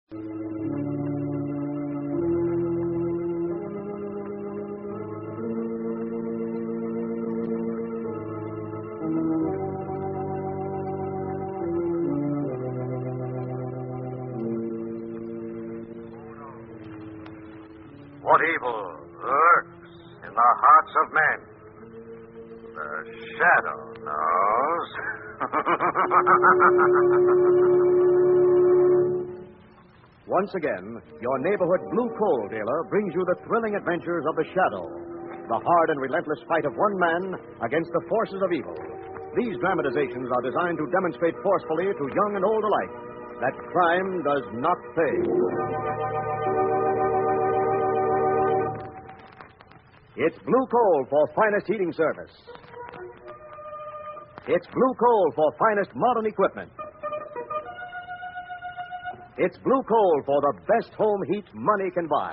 What evil lurks in the hearts of men? The shadow knows. Once again, your neighborhood blue coal dealer brings you the thrilling adventures of the Shadow, the hard and relentless fight of one man against the forces of evil. These dramatizations are designed to demonstrate forcefully to young and old alike that crime does not pay. It's blue coal for finest heating service. It's blue coal for finest modern equipment. It's blue coal for the best home heat money can buy.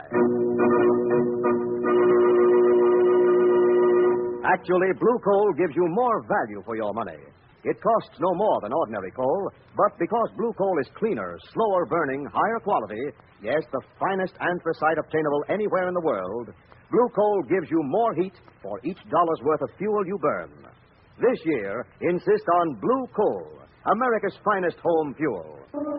Actually, blue coal gives you more value for your money. It costs no more than ordinary coal, but because blue coal is cleaner, slower burning, higher quality, yes, the finest anthracite obtainable anywhere in the world, blue coal gives you more heat for each dollar's worth of fuel you burn. This year, insist on blue coal, America's finest home fuel.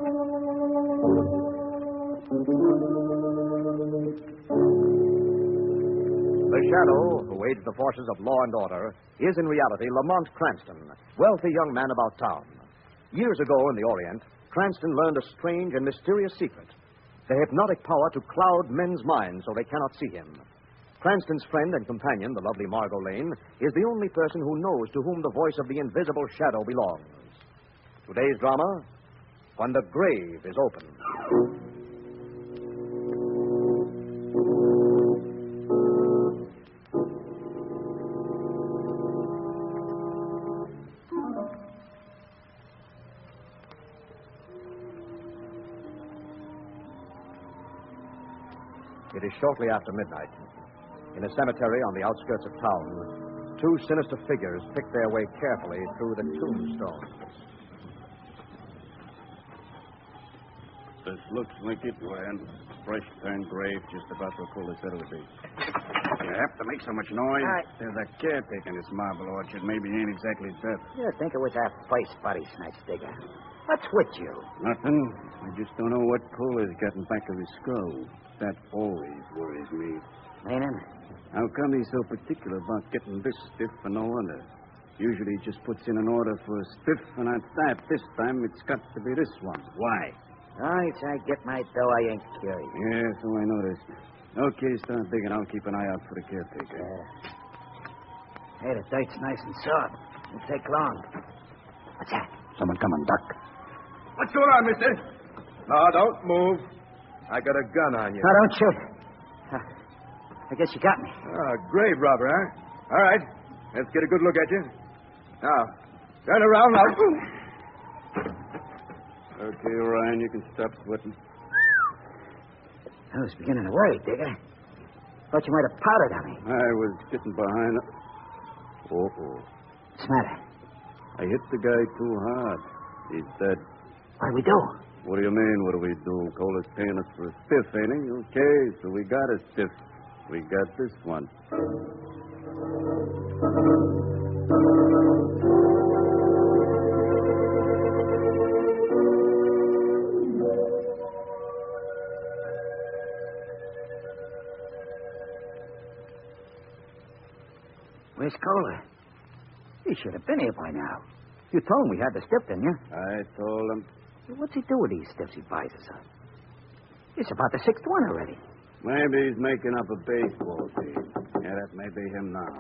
The Shadow, who aids the forces of law and order, is in reality Lamont Cranston, wealthy young man about town. Years ago in the Orient, Cranston learned a strange and mysterious secret, the hypnotic power to cloud men's minds so they cannot see him. Cranston's friend and companion, the lovely Margot Lane, is the only person who knows to whom the voice of the invisible Shadow belongs. Today's drama, When the Grave is Open. It is shortly after midnight. In a cemetery on the outskirts of town, two sinister figures pick their way carefully through the tombstones. This looks like it, Rand. Fresh turned grave, just about where Cooler said it would be. You have to make so much noise. There's a caretaker in this marble orchard. Maybe he ain't exactly dead. You think it was our first body snatch digger. What's with you? Nothing. I just don't know what Cooler's got in back of his skull. That always worries me. Meaning? How come he's so particular about getting this stiff for no other? Usually he just puts in an order for a stiff, and at that, this time it's got to be this one. Why? Oh, it's I get my dough, I ain't curious. Yeah, so I noticed. Okay, start digging. I'll keep an eye out for the caretaker. Hey, the dirt's nice and soft. Won't take long. What's that? Someone coming, Duck. What's going on, mister? No, don't move. I got a gun on you. No, don't shoot. I guess you got me. Grave robber, huh? All right. Let's get a good look at you. Now, turn around now. Okay, Ryan, you can stop sweating. I was beginning to worry, Digger. Thought you might have powdered on me. I was getting behind. Uh-oh. What's the matter? I hit the guy too hard. He's dead. What do we do? What do you mean, what do we do? Coler's paying us for a stiff, ain't he? Okay, so we got a stiff. We got this one. Where's Kohler? He should have been here by now. You told him we had the stiff, didn't you? I told him. What's he do with these stiffs he buys us up? It's about the sixth one already. Maybe he's making up a baseball team. Yeah, that may be him now.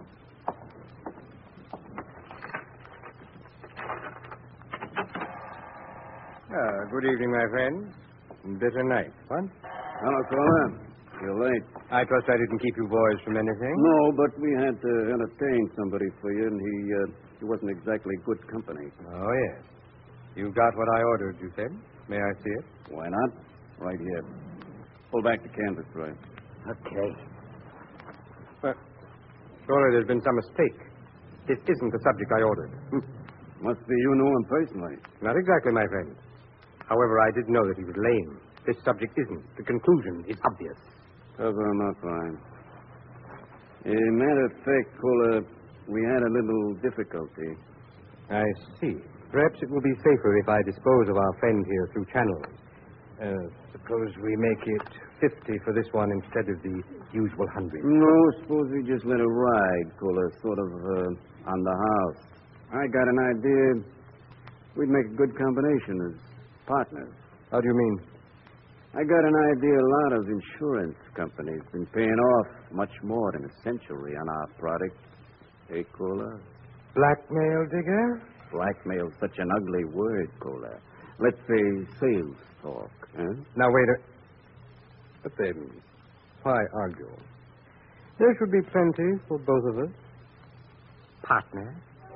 Good evening, my friend. Bitter night, what? Hello, Coler. You're late. I trust I didn't keep you boys from anything. No, but we had to entertain somebody for you, and he wasn't exactly good company. Oh, yes. You got what I ordered, you said. May I see it? Why not? Right here. Pull back the canvas, Troy. Okay. Surely there's been some mistake. This isn't the subject I ordered. Must be you knew him personally. Not exactly, my friend. However, I did know that he was lame. This subject isn't. The conclusion is obvious. Cover him up, Ryan. Matter of fact, Fuller, we had a little difficulty. I see. Perhaps it will be safer if I dispose of our friend here through channels. Suppose we make it 50 for this one instead of the usual 100. No, suppose we just let it ride, Fuller, sort of on the house. I got an idea. We'd make a good combination as partners. How do you mean? I got an idea a lot of insurance companies been paying off much more than a century on our product. Hey, Cola? Blackmail, Digger? Blackmail's such an ugly word, Cola. Let's say sales talk, huh? Now, wait a... But then, why argue? There should be plenty for both of us. Partner.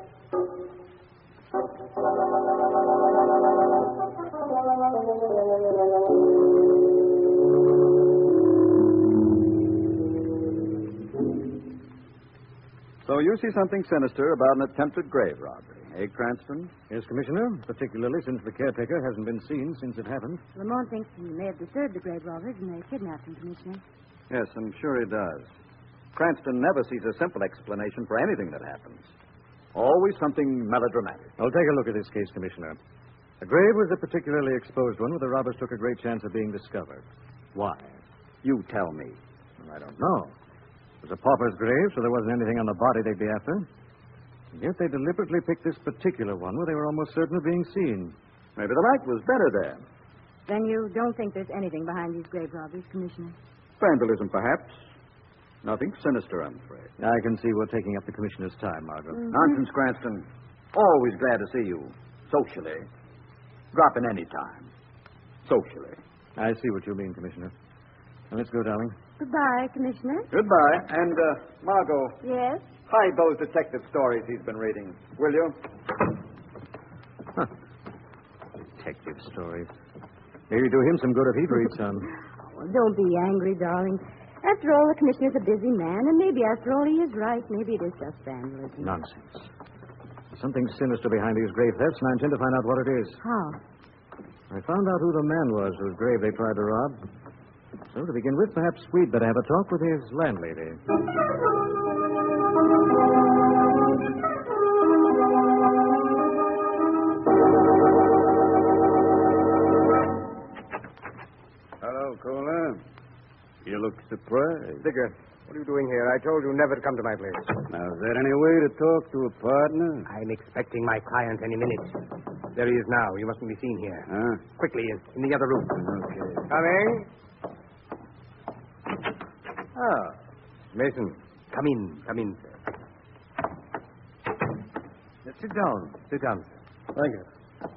So you see something sinister about an attempted grave robbery, eh, Cranston? Yes, Commissioner, particularly since the caretaker hasn't been seen since it happened. Lamont thinks he may have disturbed the grave robbers and they kidnapped him, Commissioner. Yes, I'm sure he does. Cranston never sees a simple explanation for anything that happens. Always something melodramatic. I'll take a look at this case, Commissioner. The grave was a particularly exposed one where the robbers took a great chance of being discovered. Why? You tell me. I don't know. It was a pauper's grave, so there wasn't anything on the body they'd be after. And yet they deliberately picked this particular one where they were almost certain of being seen. Maybe the light was better there. Then you don't think there's anything behind these grave robberies, Commissioner? Vandalism, perhaps. Nothing sinister, I'm afraid. I can see we're taking up the Commissioner's time, Margot. Mm-hmm. Nonsense, Cranston. Always glad to see you. Socially. Drop in any time. Socially. I see what you mean, Commissioner. Now, let's go, darling. Goodbye, Commissioner. Goodbye. And, Margot, Yes? hide those detective stories he's been reading, will you? Detective stories. Maybe do him some good if he'd read some. Oh, don't be angry, darling. After all, the Commissioner's a busy man, and maybe after all he is right. Maybe it is just vandalism. Nonsense. There's something sinister behind these grave thefts, and I intend to find out what it is. How? I found out who the man was whose grave they tried to rob. So, to begin with, perhaps we'd better have a talk with his landlady. Hello, Cola. You look surprised. Digger, what are you doing here? I told you never to come to my place. Now, is there any way to talk to a partner? I'm expecting my client any minute. There he is now. You mustn't be seen here. Huh? Quickly, in the other room. Okay. Coming. Ah, Mason. Come in, sir. Sit down, sir. Thank you.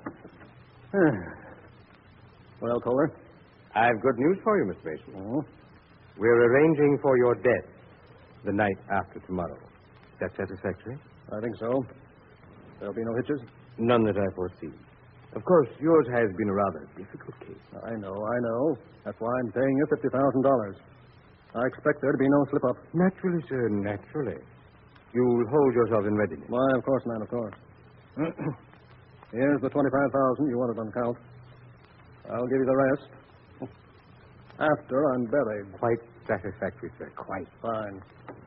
Well, Kohler? I've good news for you, Miss Mason. Oh? We're arranging for your death the night after tomorrow. Is that satisfactory? I think so. There'll be no hitches? None that I foresee. Of course, yours has been a rather difficult case. I know. That's why I'm paying you $50,000. I expect there to be no slip-up. Naturally, sir, naturally. You'll hold yourself in readiness. Why, of course, man, of course. Here's the $25,000 you wanted on count. I'll give you the rest after I'm buried. Quite satisfactory, sir. Quite. Fine.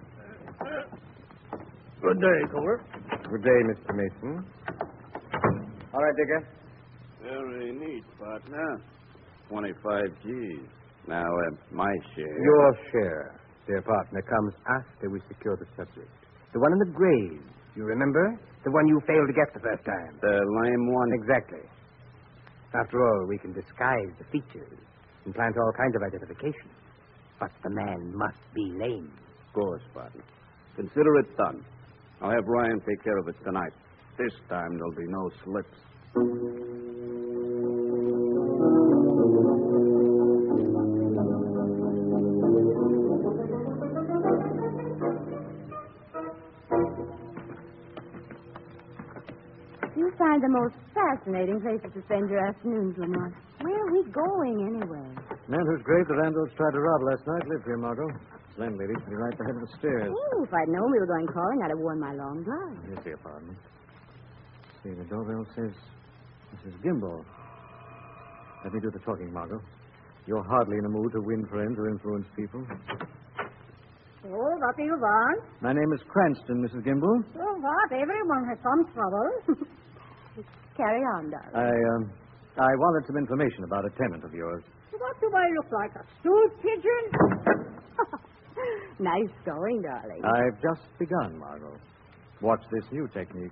Good day, Kohler. Good day, Mr. Mason. All right, Digger. Very neat, partner. 25 G's. Now, my share. Your share, dear partner, comes after we secure the subject. The one in the grave, you remember? The one you failed to get the first time. The lame one? Exactly. After all, we can disguise the features and plant all kinds of identification. But the man must be lame. Of course, partner. Consider it done. I'll have Ryan take care of it tonight. This time there'll be no slips. You find the most fascinating places to spend your afternoons, Lamont. Where are we going, anyway? The man whose grave the Randalls tried to rob last night lived here, Margot. His landlady should be right at the head of the stairs. Oh, if I'd known we were going calling, I'd have worn my long gloves. Here's the apartment. See, the doorbell says Mrs. Gimbel. Let me do the talking, Margot. You're hardly in a mood to win friends or influence people. So, what do you want? My name is Cranston, Mrs. Gimble. So what? Everyone has some trouble. Carry on, darling. I wanted some information about a tenant of yours. What do I look like? A stool pigeon? Nice going, darling. I've just begun, Margot. Watch this new technique.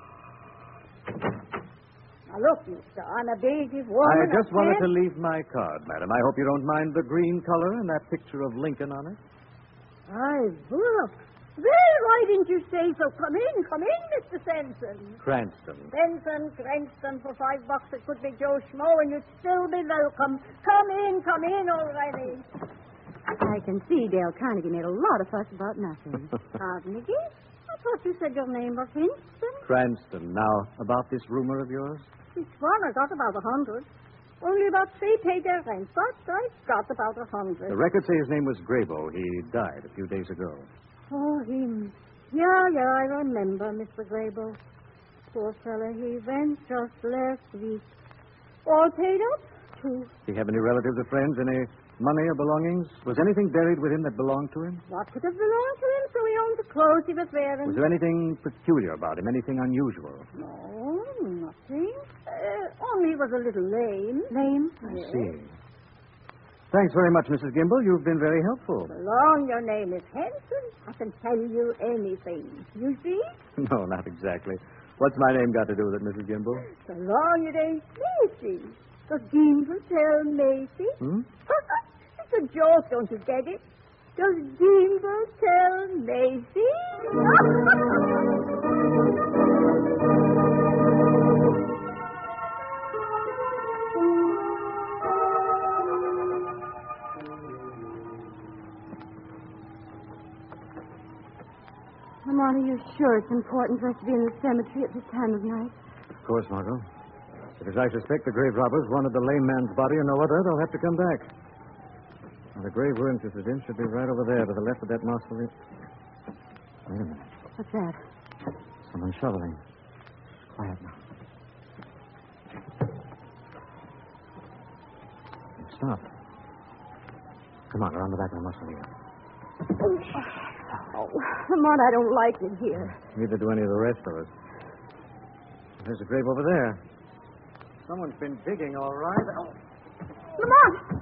Now, look, mister, I'm a basic woman. I just wanted to leave my card, madam. I hope you don't mind the green color and that picture of Lincoln on it. Look. Well, why didn't you say so? Come in, Mr. Sanson. Cranston. Cranston, for $5 it could be Joe Schmo, and you'd still be welcome. Come in already. I can see Dale Carnegie made a lot of fuss about nothing. Carnegie? I thought you said your name was Winston. Cranston. Now, about this rumor of yours? This one, I got about 100. Only about 3 paid their rent, but I got about 100. The records say his name was Grabo. He died a few days ago. Oh, him. Yeah, I remember, Mr. Grable. Poor fella, he went just last week. All paid up, too. Did he have any relatives or friends, any money or belongings? Was anything buried with him that belonged to him? What could have belonged to him? So he owned the clothes he was wearing. Was there anything peculiar about him, anything unusual? No, nothing. Only he was a little lame. Lame? I see. Thanks very much, Mrs. Gimble. You've been very helpful. So long your name is Hanson, I can tell you anything. You see? No, not exactly. What's my name got to do with it, Mrs. Gimble? So long it ain't Macy. Does Gimble tell Macy? It's a joke, don't you get it? Does Gimble tell Macy? Lamont, are you sure it's important for us to be in the cemetery at this time of night? Of course, Margot. But as I suspect the grave robbers wanted the lame man's body or no other, they'll have to come back. Now, the grave we're interested in should be right over there to the left of that mausoleum. Wait a minute. What's that? Someone's shoveling. Quiet now. Stop. Come on, around the back of the mausoleum. Oh, Lamont, I don't like it here. Neither do any of the rest of us. There's a grave over there. Someone's been digging, all right. Oh. Lamont!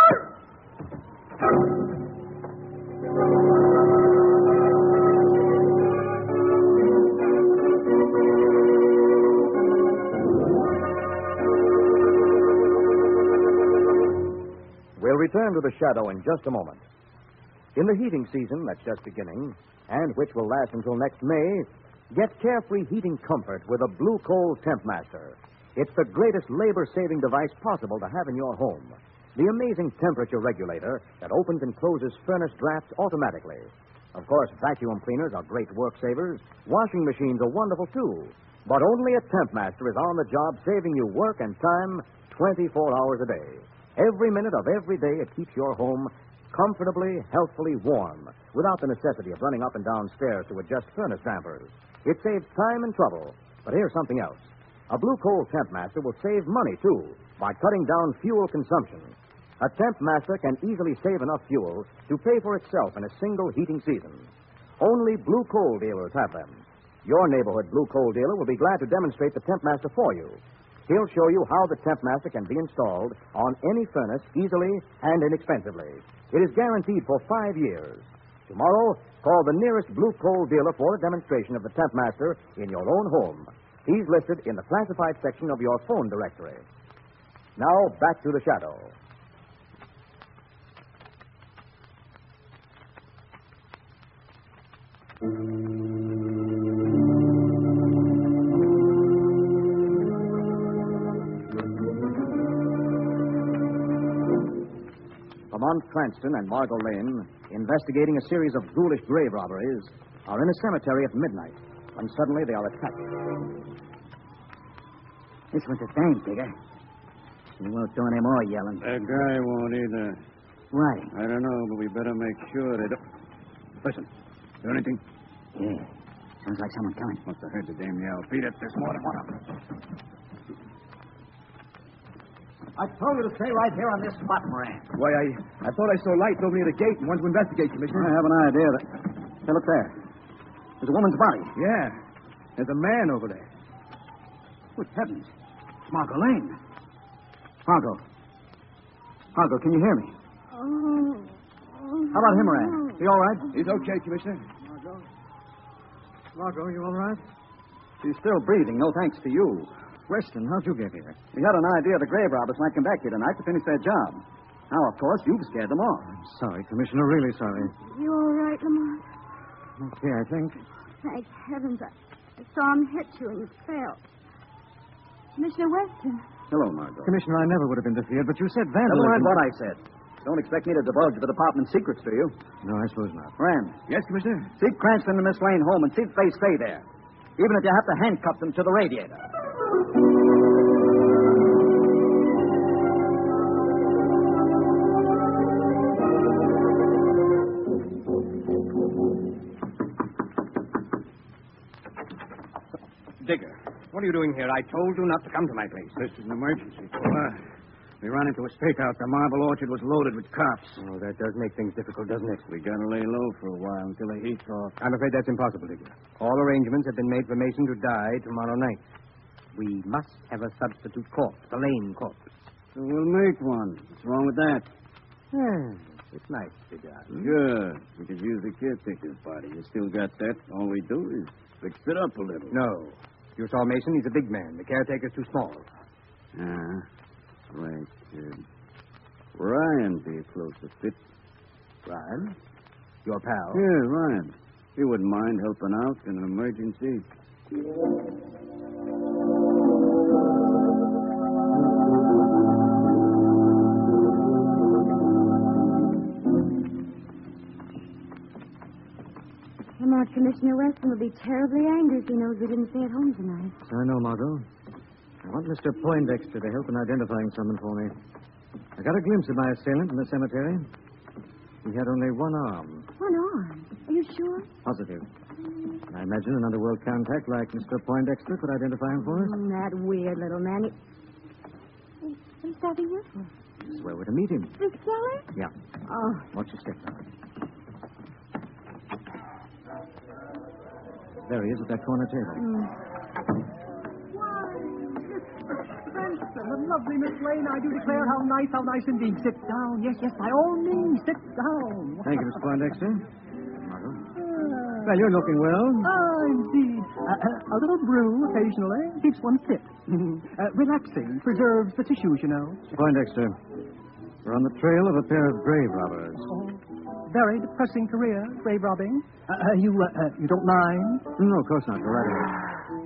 We'll return to the shadow in just a moment. In the heating season that's just beginning, and which will last until next May, get carefree heating comfort with a Blue Coal Temp Master. It's the greatest labor-saving device possible to have in your home. The amazing temperature regulator that opens and closes furnace drafts automatically. Of course, vacuum cleaners are great work savers. Washing machines are wonderful, too. But only a Temp Master is on the job saving you work and time 24 hours a day. Every minute of every day, it keeps your home comfortably, healthfully warm, without the necessity of running up and down stairs to adjust furnace dampers. It saves time and trouble. But here's something else. A Blue Coal Temp Master will save money, too, by cutting down fuel consumption. A Temp Master can easily save enough fuel to pay for itself in a single heating season. Only Blue Coal dealers have them. Your neighborhood Blue Coal dealer will be glad to demonstrate the Temp Master for you. He'll show you how the Temp Master can be installed on any furnace easily and inexpensively. It is guaranteed for 5 years. Tomorrow, call the nearest Blue Coal dealer for a demonstration of the Temp Master in your own home. He's listed in the classified section of your phone directory. Now, back to the shadow. Lamont Cranston and Margot Lane, investigating a series of ghoulish grave robberies, are in a cemetery at midnight when suddenly they are attacked. This one's a dime digger. He won't do any more yelling. That guy won't either. Why? I don't know, but we better make sure they don't. Listen, hear anything? Yeah. Sounds like someone coming. Must have heard the damn yell. Beat it, there's more than one of them. I told you to stay right here on this spot, Moran. Why, I thought I saw lights over near the gate and wanted to investigate, Commissioner. I have an idea that... Hey, look there. There's a woman's body. Yeah. There's a man over there. Good heavens. It's Margot Lane. Margot. Margot, can you hear me? How about him, Moran? He all right? He's okay, Commissioner. Margot, you all right? She's still breathing, no thanks to you. Weston, how'd you get here? We had an idea the grave robbers might come back here tonight to finish their job. Now, of course, you've scared them off. I'm sorry, Commissioner, really sorry. You all right, Lamont? Okay, I think. Thank heavens. I saw him hit you and you fell. Commissioner Weston. Hello, Margot. Commissioner, I never would have interfered, but you said Never vandalism. mind what I said. Don't expect me to divulge the department's secrets to you. No, I suppose not. Moran, Yes, Commissioner? see Cranston and Miss Lane home and see if they stay there. Even if you have to handcuff them to the radiator. Digger, what are you doing here? I told you not to come to my place. This is an emergency. We ran into a stakeout. The Marble Orchard was loaded with cops. Oh, that does make things difficult, doesn't it? We got to lay low for a while until the heat's off. I'm afraid that's impossible, Digger. All arrangements have been made for Mason to die tomorrow night. We must have a substitute corpse, the Lane corpse. So we'll make one. What's wrong with that? It's nice, Digger. Good. We could use the caretaker's body. You still got that? All we do is fix it up a little. No. You saw Mason. He's a big man. The caretaker's too small. Right. Ryan be a closer fit. Ryan? Your pal? Yeah, Ryan. He wouldn't mind helping out in an emergency. Lamont, Commissioner Weston will be terribly angry if he knows we didn't stay at home tonight. I know, Margot. I want Mr. Poindexter to help in identifying someone for me. I got a glimpse of my assailant in the cemetery. He had only one arm. One arm? Are you sure? Positive. I imagine an underworld contact like Mr. Poindexter could identify him for us. That weird little man. What is that here for? This is where we're to meet him. This cellar? Yeah. Oh. Watch your step now. There he is at that corner table. The lovely Miss Lane, I do declare how nice indeed. Sit down. Yes, by all means, sit down. Thank you, Mr. Poindexter. Margot. Well, you're looking well. Indeed. A little brew occasionally keeps one fit. Relaxing, preserves the tissues, you know. Mr. Poindexter, we're on the trail of a pair of grave robbers. Very depressing career, grave robbing. You don't mind? No, of course not. Go right ahead.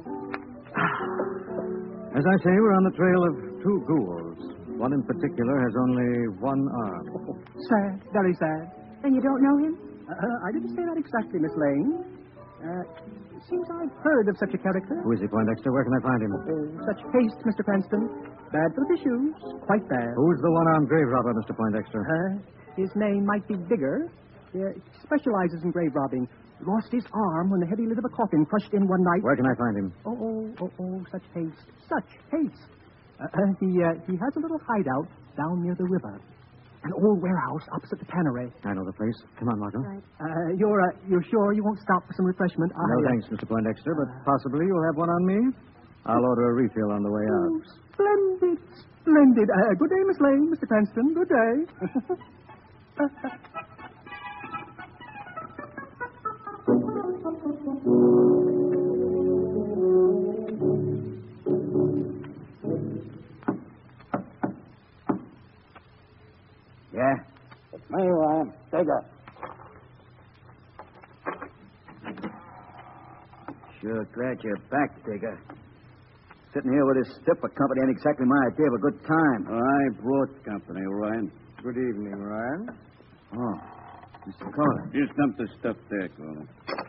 As I say, we're on the trail of two ghouls. One in particular has only one arm. Sad, very sad. And you don't know him? I didn't say that exactly, Miss Lane. Seems I've heard of such a character. Who is he, Poindexter? Where can I find him? Such haste, Mr. Cranston. Bad for the tissues. Quite bad. Who's the one-armed grave robber, Mr. Poindexter? His name might be Digger. He specializes in grave robbing. Lost his arm when the heavy lid of a coffin crushed in one night. Where can I find him? Such haste. Such haste. He has a little hideout down near the river. An old warehouse opposite the cannery. I know the place. Come on, Margot. Right. You're sure you won't stop for some refreshment? No, thanks, Mr. Poindexter, but possibly you'll have one on me. I'll order a refill on the way out. Oh, splendid, splendid. Good day, Miss Lane, Mr. Cranston. Good day. Yeah? It's me, Ryan. Digger. Sure glad you're back, Digger. Sitting here with this stiffer company ain't exactly my idea of a good time. I brought company, Ryan. Good evening, Ryan. Oh, Mr. Corner. Just dump the stuff there, Corner.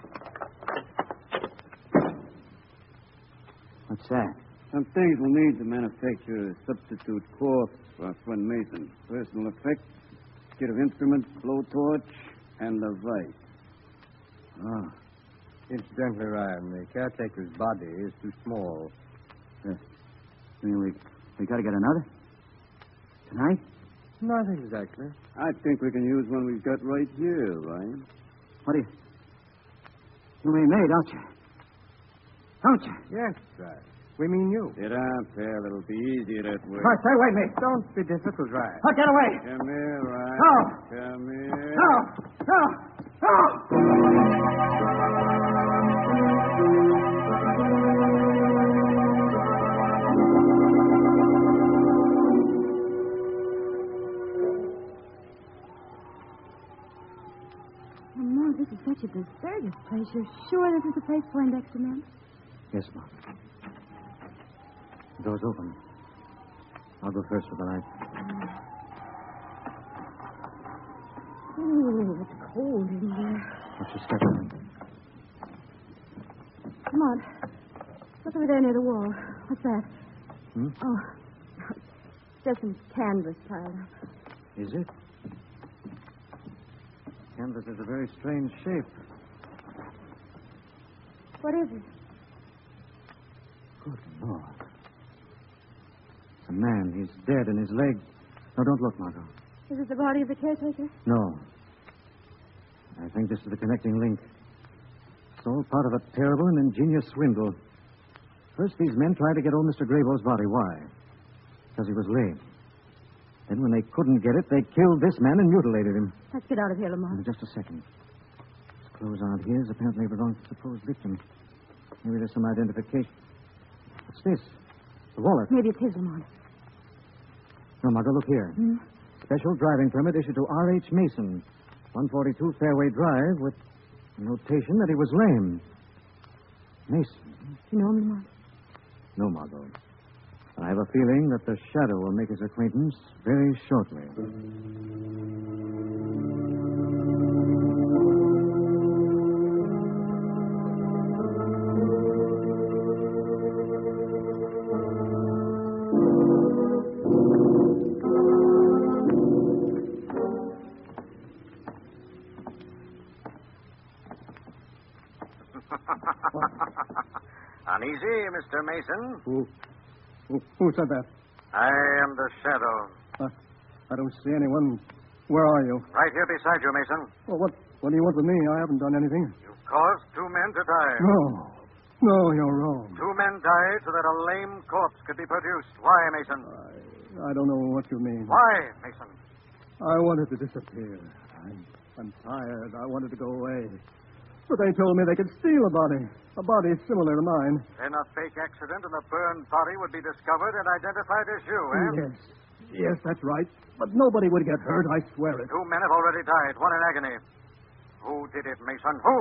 What's that? Some things we'll need to manufacture a substitute corpse for our friend Mason. Personal effects, kit of instruments, blowtorch, and a vice. Oh. Incidentally, Ryan, the caretaker's body is too small. You mean we got to get another? Tonight? Not exactly. I think we can use one we've got right here, Ryan. What do you... You mean me, don't you? Don't you? Yes, Ryan. We mean you. Sit down, pal. It'll be easier that way. Right, stay away, mate. Don't be difficult, Ryan. Oh, get away. Come here, Ryan. No. Come here. No. Lamont, this is such a deserted place. You're sure this is the place Poindexter meant? Yes, Mom. The door's open. I'll go first for the light. Oh, it's cold in here. What's your step on? Come on. Look over there near the wall. What's that? Hmm? Oh, it's just some canvas piled up. Is it? Canvas is a very strange shape. What is it? Good Lord. It's a man. He's dead, and his leg... No, don't look, Margot. Is it the body of the caretaker? No. I think this is the connecting link. It's all part of a terrible and ingenious swindle. First, these men tried to get old Mr. Graybow's body. Why? Because he was lame. Then, when they couldn't get it, they killed this man and mutilated him. Let's get out of here, Lamont. Just a second. His clothes aren't his. Apparently belong to the supposed victim. Maybe there's some identification. What's this? The wallet. Maybe it's his, Lamont. No, Margot, look here. Hmm? Special driving permit issued to R.H. Mason, 142 Fairway Drive, with a notation that he was lame. Mason? You know him, Lamont? No, Margot. I have a feeling that the Shadow will make his acquaintance very shortly. Uneasy, Mr. Mason. Who said that? I am the Shadow. I don't see anyone. Where are you? Right here beside you, Mason. Well, what do you want with me? I haven't done anything. You've caused 2 men to die. No, you're wrong. 2 men died so that a lame corpse could be produced. Why, Mason? I don't know what you mean. Why, Mason? I wanted to disappear. I'm tired. I wanted to go away. But they told me they could steal a body similar to mine. Then a fake accident and a burned body would be discovered and identified as you, eh? Yes, that's right. But nobody would get hurt, I swear it. 2 men have already died, one in agony. Who did it, Mason? Who?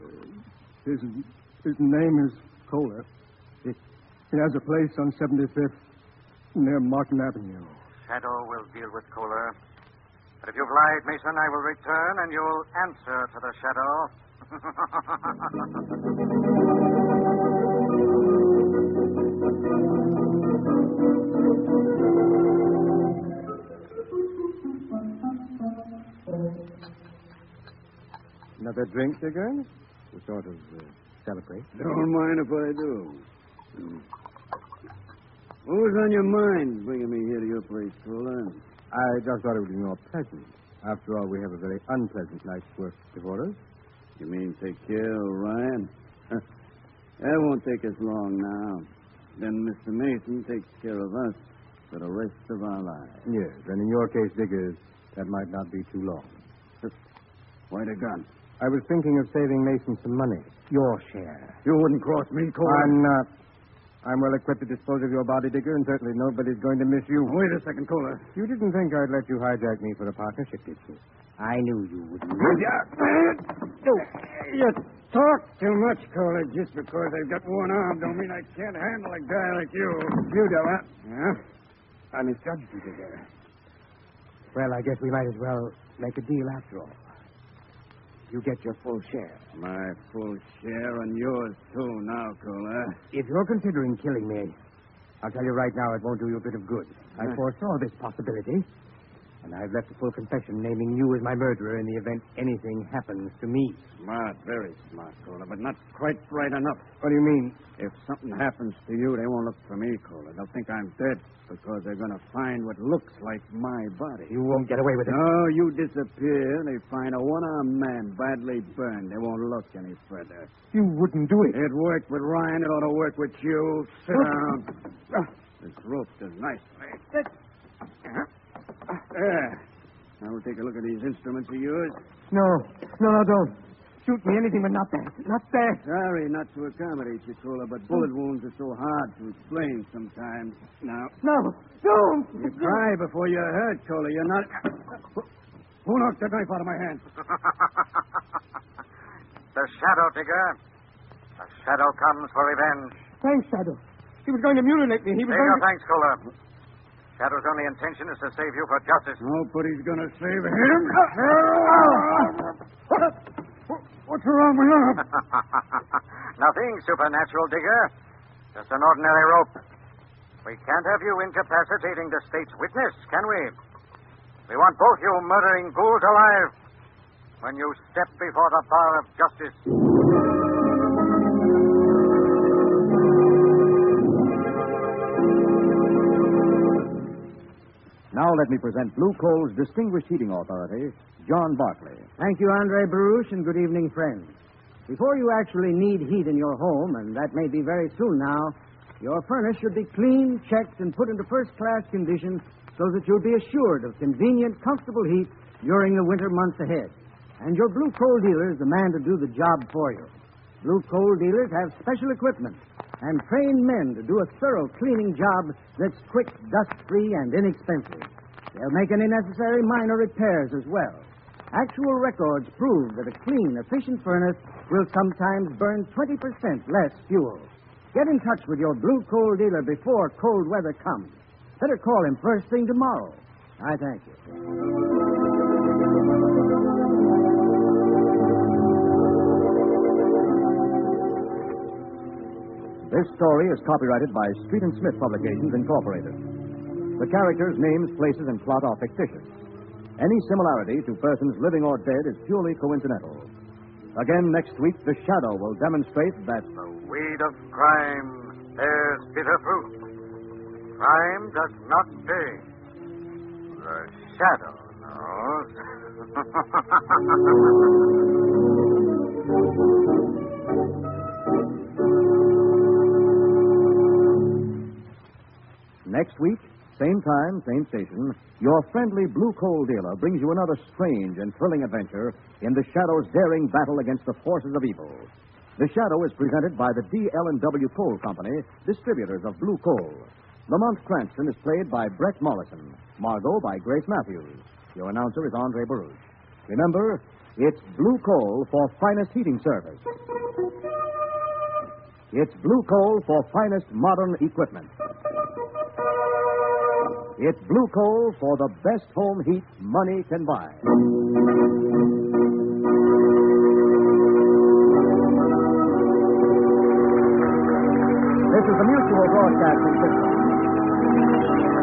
His name is Kohler. He has a place on 75th near Martin Avenue. Shadow will deal with Kohler. But if you've lied, Mason, I will return and you'll answer to the Shadow. Another drink, Digger? To sort of celebrate. Don't mind if I do. What was on your mind bringing me here to your place, Kohler? I just thought it would be more pleasant. After all, we have a very unpleasant night's work before us. You mean take care of Ryan? That won't take us long now. Then Mr. Mason takes care of us for the rest of our lives. Yes, and in your case, Diggers, that might not be too long. Why the gun? I was thinking of saving Mason some money. Your share. You wouldn't cross me, Kohler. I'm not. I'm well equipped to dispose of your body, Digger, and certainly nobody's going to miss you. Wait a second, Kohler. You didn't think I'd let you hijack me for a partnership, did you? I knew you wouldn't. You talk too much, Kohler. Just because I've got one arm don't mean I can't handle a guy like you. You do it. Yeah? I misjudged you, Digger. Well, I guess we might as well make a deal after all. You get your full share. My full share and yours, too, now, Kohler. If you're considering killing me, I'll tell you right now it won't do you a bit of good. I foresaw this possibility. And I've left a full confession naming you as my murderer in the event anything happens to me. Smart, very smart, Kohler, but not quite right enough. What do you mean? If something happens to you, they won't look for me, Kohler. They'll think I'm dead because they're going to find what looks like my body. You won't get away with it. No, you disappear. They find a one-armed man badly burned. They won't look any further. You wouldn't do it. It worked with Ryan. It ought to work with you. Sit down. This rope does nicely. There. Now we'll take a look at these instruments of yours. No, don't. Shoot me anything but not that. Not that. Sorry not to accommodate you, Kohler, but bullet wounds are so hard to explain sometimes. Now, No, don't. you cry before you're hurt, Kohler. You're not... Who knocked the knife out of my hand? The Shadow, Digger. The Shadow comes for revenge. Thanks, Shadow. He was going to mutilate me. He was Save going your to... thanks, Kohler. Shadow's only intention is to save you for justice. Nobody's going to save him. What's wrong with him? Nothing supernatural, Digger. Just an ordinary rope. We can't have you incapacitating the state's witness, can we? We want both you murdering ghouls alive when you step before the bar of justice. Now let me present Blue Coal's distinguished heating authority, John Barkley. Thank you, Andre Baruch, and good evening, friends. Before you actually need heat in your home, and that may be very soon now, your furnace should be cleaned, checked, and put into first-class condition so that you'll be assured of convenient, comfortable heat during the winter months ahead. And your Blue Coal dealer is the man to do the job for you. Blue Coal dealers have special equipment and trained men to do a thorough cleaning job that's quick, dust-free, and inexpensive. They'll make any necessary minor repairs as well. Actual records prove that a clean, efficient furnace will sometimes burn 20% less fuel. Get in touch with your Blue Coal dealer before cold weather comes. Better call him first thing tomorrow. I thank you. This story is copyrighted by Street and Smith Publications, Incorporated. The characters, names, places, and plot are fictitious. Any similarity to persons living or dead is purely coincidental. Again, next week, the Shadow will demonstrate that The weed of crime bears bitter fruit. Crime does not pay. The Shadow knows. next week, same time, same station, your friendly Blue Coal dealer brings you another strange and thrilling adventure in the Shadow's daring battle against the forces of evil. The Shadow is presented by the D.L.&W. Coal Company, distributors of Blue Coal. Lamont Cranston is played by Brett Morrison. Margot by Grace Matthews. Your announcer is Andre Baruch. Remember, it's Blue Coal for finest heating service. It's Blue Coal for finest modern equipment. It's Blue Coal for the best home heat money can buy. This is the Mutual Broadcasting System.